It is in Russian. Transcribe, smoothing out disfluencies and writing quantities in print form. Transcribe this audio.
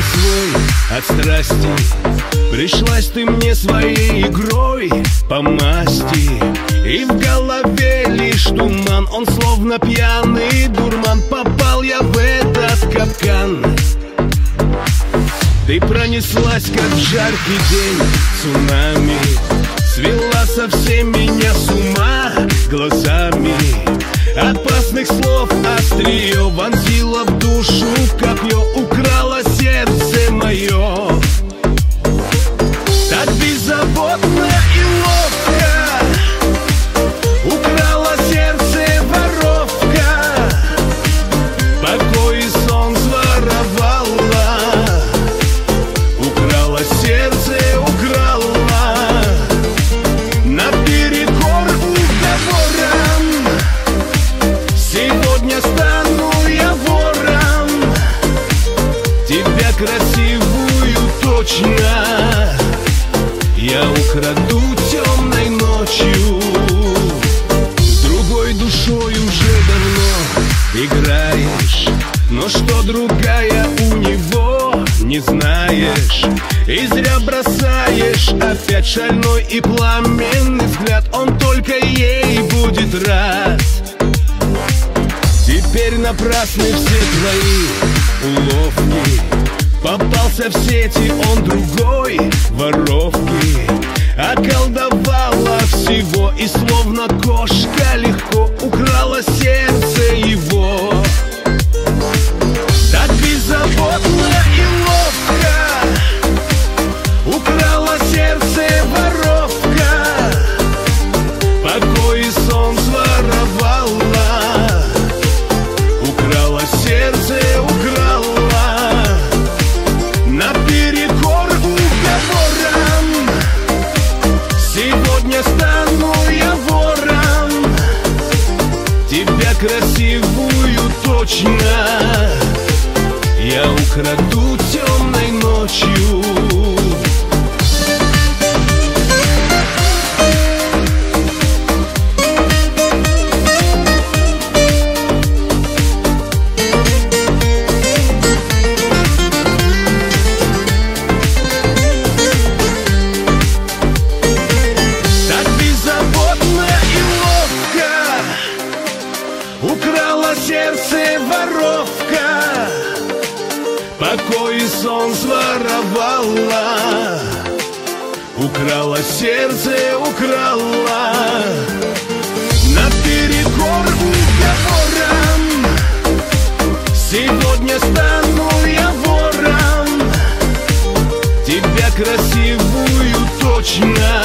не свой от страсти. Пришлась ты мне своей игрой по масти, и в голове лишь туман, он словно пьяный дурман. Попал я в этот капкан. Ты пронеслась, как в жаркий день цунами, свела совсем меня с ума глазами. Опасных слов острие вонзила в душу копье, украла сердце мое. Так беззаботно и ловко украла сердце воровка, покой и сон своровала. Украла сердце, украла, наперекор уговорам. Сегодня стану я вором, тебя красивую точно я украду темной ночью. С другой душой уже давно играешь, но что другая у него не знаешь. И зря бросаешь опять шальной и пламенный взгляд, он только ей будет рад. Теперь напрасны все твои уловки, попался в сети он другой воровки. Околдовала всего и словно кошка легко украла сердце его. Так беззаботно и ловко украла сердце воровка, покой и сон своровала. Украла сердце, украла, наперекор уговорам. Сегодня стану я вором, тебя красивую точно я украду темной ночью. Украла сердце воровка, покой и сон своровала. Украла сердце, украла, наперекор уговорам. Сегодня стану я вором, тебя красивую точно